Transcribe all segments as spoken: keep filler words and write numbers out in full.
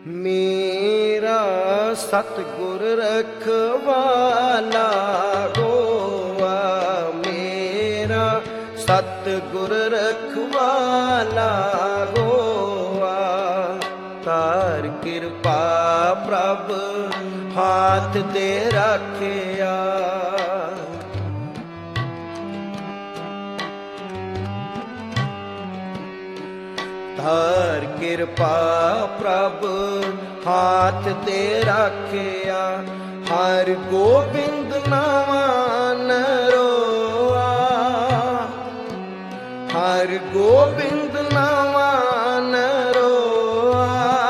मेरा सतगुर रखवाला होआ, मेरा सतगुर रखवाला होआ। तार कृपा प्रभ हाथ दे रखिया, तार कृपा प्रभ हाथ दे रखिया। हर गोबिंद नावा नरोआ, हर गोबिंद नावा नरोआ।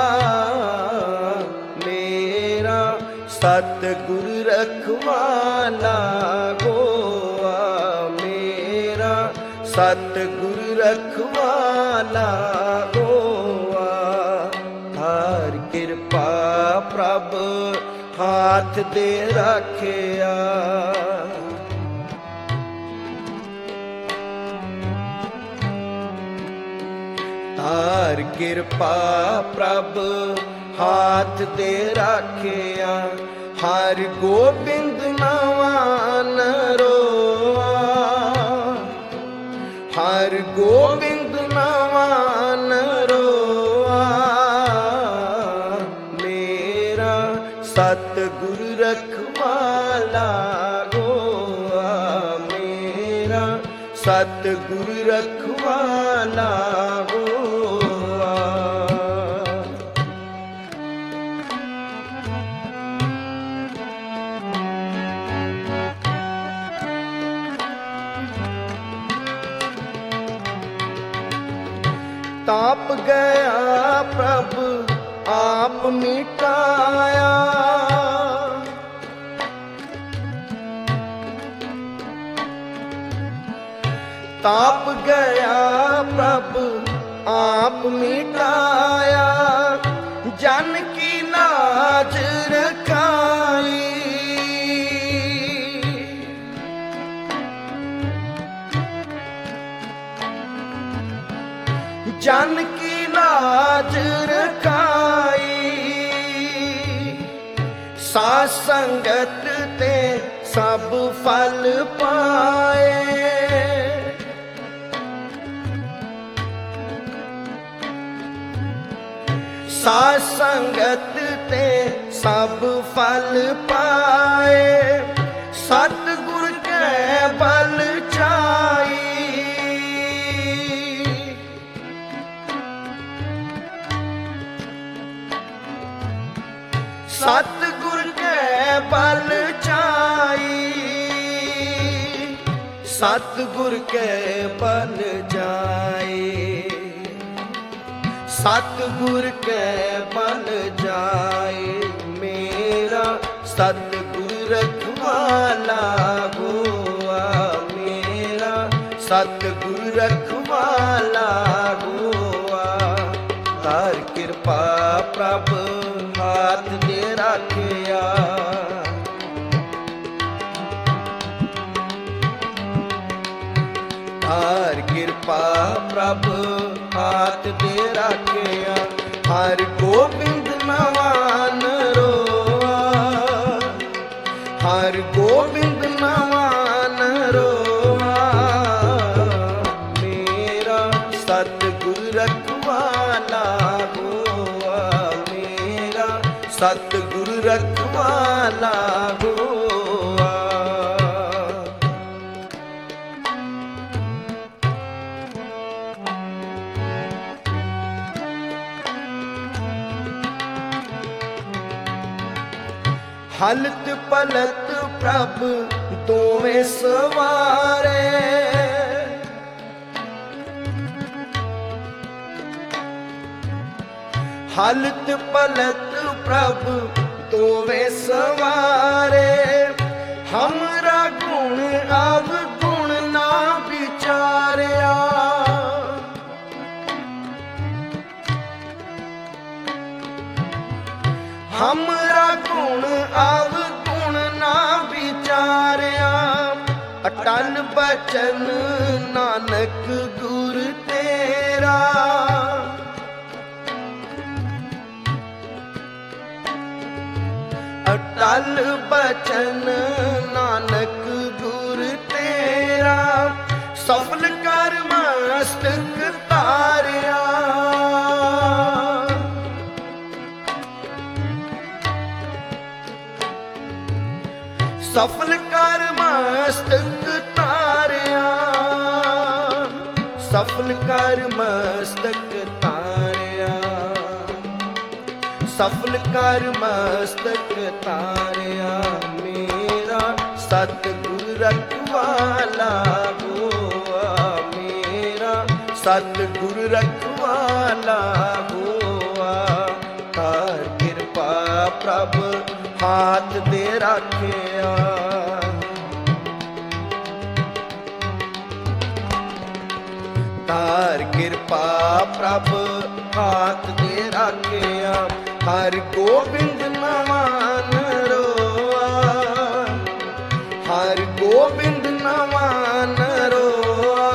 मेरा सतगुर रखवाला होआ, मेरा सतगुर रखवाला होआ। हर कृपा प्रभ हाथ दे रखिया, तार कृपा प्रभ हाथ दे रखिया। हर गोबिंद नावा नरोआ, हर गोबिंद नावा नरोआ। मेरा सतगुर रखवाला होआ, मेरा सतगुर रखवाला होआ। ताप गया प्रभु आप मिटाया, ताप गया प्रभु आप मिटाया। जन की लाज रखाई, जन की लाज रखाई। साध संगत ते सब फल पाए, साध संगत ते सब फल पाए। सतगुर के बल चाई, सतगुर के बल चाई, सतगुर के बल जाए, सतगुर के बल जाए। मेरा सतगुर रखवाला होआ, मेरा सतगुर रखवाला होआ। तार कृपा प्रभ हाथ दे रखिया, तार कृपा प्रभ हाथ दे रखिया। हर गोबिंद नावा नरोआ, हर गोबिंद नावा नरोआ। मेरा सतगुर रखवाला होआ, मेरा सतगुर रखवाला होआ। हलत पलत प्रभ दोवें सवारे, हलत पलत प्रभ दोवें सवारे। हमरा गुण अवगुण ना विचारिया, हमरा गुण अवगुण ना विचारिया। अटल बचन नानक गुर तेरा, ਅਟਲ ਬਚਨ ਨਾਨਕ ਗੁਰ ਤੇਰਾ, ਸਫਲ ਕਰ ਮਸਤਕ ਤਾਰਿਆ। ਸਫਲ ਕਰ ਮਸਤਕ ਤਾਰਿਆ, ਸਫਲ ਕਰ ਮਸਤਕ ਤਾਰਿਆ, ਸਫਲ ਕਰ ਮਸਤਕ ਤਾਰਿਆ। ਮੇਰਾ ਸਤਿਗੁਰ ਰਖਵਾਲਾ ਹੋਆ, ਮੇਰਾ ਸਤਿਗੁਰ ਰਖਵਾਲਾ ਹੋਆ। ਕਰ ਕਿਰਪਾ ਪ੍ਰਭ ਹਾਥ ਦੇ ਰਾਖਿਆ, ਕਰ ਕਿਰਪਾ ਪ੍ਰਭ ਹਾਥ ਦੇ ਰਾਖਿਆ। ਹਰ ਗੋਬਿੰਦ ਨਵਾਨ ਰੋਆ, ਹਰ ਗੋਬਿੰਦ ਨਵਾਨ ਰੋਆ।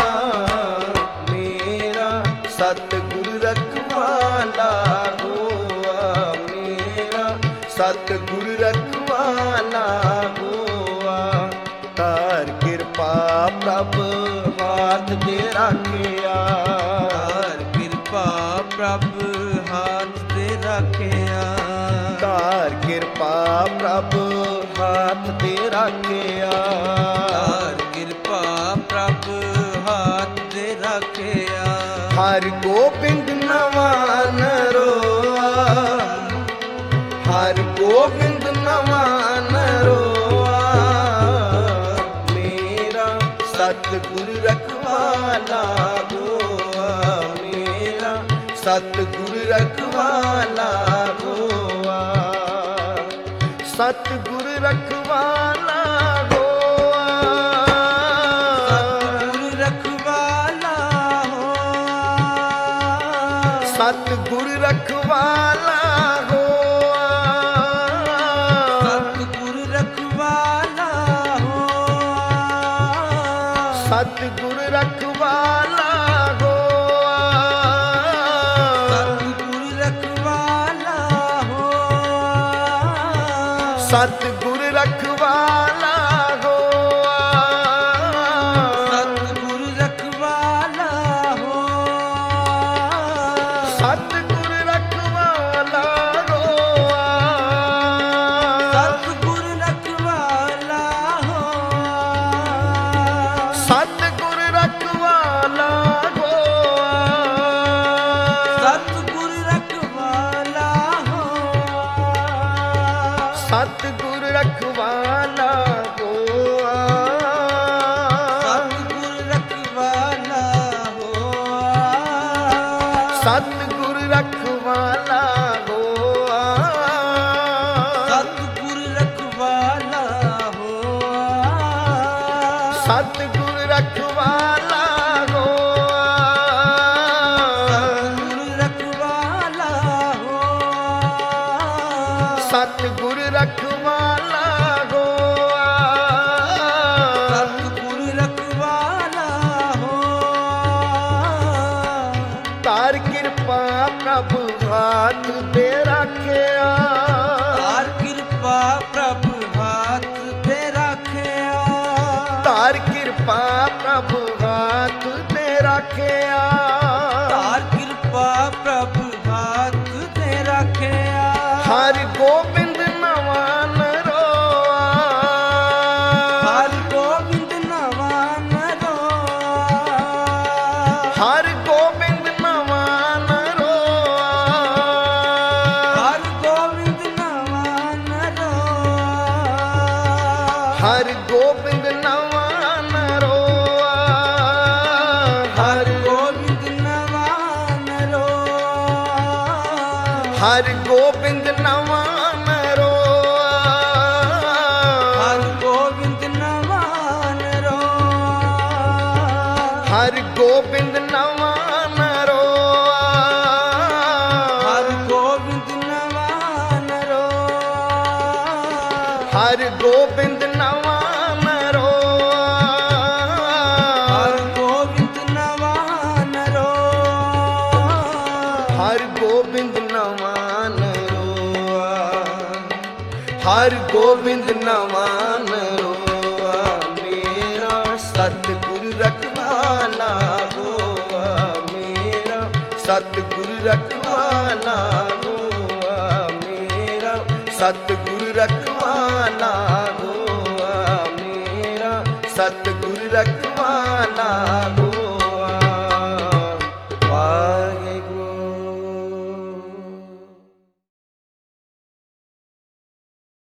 ਮੇਰਾ ਸਤਿਗੁਰ ਰਖਵਾਲਾ ਹੋਆ, ਮੇਰਾ ਸਤਿਗੁਰ ਰਖਵਾਲਾ ਹੋਆ। ਕਰ ਕਿਰਪਾ ਪ੍ਰਭ ਹਾਥ ਦੇ ਰਾਖਿਆ, ਕਰ ਕਿਰਪਾ ਪ੍ਰਭ ਹਾਥ ਦੇ ਰਾਖਿਆ। ਕਰ ਕਿਰਪਾ ਪ੍ਰਭ ਹਾਥ ਦੇ ਰਾਖਿਆ, ਕਰ ਕਿਰਪਾ ਪ੍ਰਭ ਹਾਥ ਦੇ ਰਾਖਿਆ। ਹਰ ਗੋਬਿੰਦ ਨਵਾਨ ਰੋਆ, ਹਰ ਗੋਬਿੰਦ ਨਵਾਨ ਰੋਆ। ਮੇਰਾ ਸਤਿਗੁਰ ਰਖਵਾਲਾ ਹੋਆ, ਮੇਰਾ ਸਤਿਗੁਰ ਰਖਵਾਲਾ ਹੋਆ। ਸਤਿਗੁਰ ਰਖਵਾਲਾ ਹੋਆ, ਸਤਿਗੁਰ ਰਖਵਾਲਾ ਹੋਆ, ਸਤਿਗੁਰ ਰਖਵਾਲਾ ਹੋਆ। ਸਤਿਗੁਰ ਰਖਵਾਲਾ ਹੋਆ, ਸਤਿਗੁਰ ਰਖਵਾਲਾ ਹੋਆ, ਸਤਿਗੁਰ ਰਖਵਾਲਾ ਹੋਆ, ਸਤਿਗੁਰ ਰਖਵਾਲਾ ਹੋਆ। ਸਤਿਗੁਰ ਰਖਵਾਲਾ ਹੋਆ, ਸਤਿਗੁਰ ਰਖਵਾਲਾ ਹੋਆ, ਸਤਿਗੁਰ ਰਖਵਾਲਾ ਹੋਆ, ਸਤਿਗੁਰ ਰਖਵਾਲਾ ਹੋਆ, ਸਤਿਗੁਰ ਰਖਵਾਲਾ ਹੋਆ, ਸਤਿਗੁਰ ਰਖਵਾਲਾ ਹੋਆ, ਸਤਿਗੁਰ ਰਖਵਾਲਾ ਹੋਆ, ਸਤਿਗੁਰ ਰਖਵਾਲਾ ਹੋਆ, ਸਤਿਗੁਰ ਰਖਵਾਲਾ ਹੋਆ, ਸਤਿਗੁਰ ਰਖਵਾਲਾ ਹੋਆ, ਸਤਿਗੁਰ ਰਖਵਾਲਾ ਹੋਆ, ਸਤਿਗੁਰ ਰਖਵਾਲਾ ਹੋਆ। ਸਤਿਗੁਰ ਰਖਵਾਲਾ ਹੋਆ। ਤਾਰ ਕਿਰਪਾ ਪ੍ਰਭ ਹਾਥ ਦੇ ਰਾਖਿਆ, ਤਾਰ ਕਿਰਪਾ ਪ੍ਰਭ ਹਾਥ ਤੇ ਰਾਖਿਆ, ਤਾਰ ਕਿਰਪਾ ਪ੍ਰਭ ਹਾਥ ਦੇ ਰਾਖਿਆ। ਤਾਰ ਕਿਰਪਾ ਪ੍ਰਭ ਹਾਥ ਤੇ ਰਾਖਿਆ। ਹਰ ਗੋਬਿੰਦ ਨਵਾਨ ਰੋਆ, ਹਰ ਗੋਬਿੰਦ ਨਵਾਨ ਰੋਆ, ਹਰ ਗੋਬਿੰਦ ਨਵਾਨ ਰੋਆ, ਹਰ ਗੋਬਿੰਦ ਨਵਾਨ ਰੋਆ, ਹਰ ਗੋਬਿੰਦ ਨਵਾਨ ਰੋਆ, ਹਰ ਗੋਬਿੰਦ ਨਵਾਨ ਰੋਆ, ਹਰ ਗੋਬਿੰਦ ਨਵਾਨ ਰੋਆ, ਹਰ ਗੋਬਿੰਦ ਨਵਾਨ ਰੋਆ, ਹਰ ਗੋਬਿੰਦ ਨਵਾਨ ਰੋਆ, ਹਰ ਗੋਬਿੰਦ ਨਵਾਨ ਰੋਆ, ਹਰ ਗੋਬਿੰਦ ਨਵਾਨ ਰੋਆ, ਹਰ ਗੋਬਿੰਦ ਨਵਾਨ ਰੋਆ, ਹਰ ਗੋਬਿੰਦ ਨਵਾਨ ਰੋਆ। ਹਰ ਗੋਬਿੰਦ ਨਵਾਨ ਰੋਆ ਮੇਰਾ ਸਤਿਗੁਰ ਰਖਵਾਲਾ ਹੋਆ ਮੇਰਾ ਸਤਿਗੁਰ ਰਖਵਾਲਾ ਹੋਆ ਮੇਰਾ ਸਤਿਗੁਰ ਰਖਵਾਲਾ ਹੋਆ ਮੇਰਾ ਸਤਿਗੁਰ ਰਖਵਾਲਾ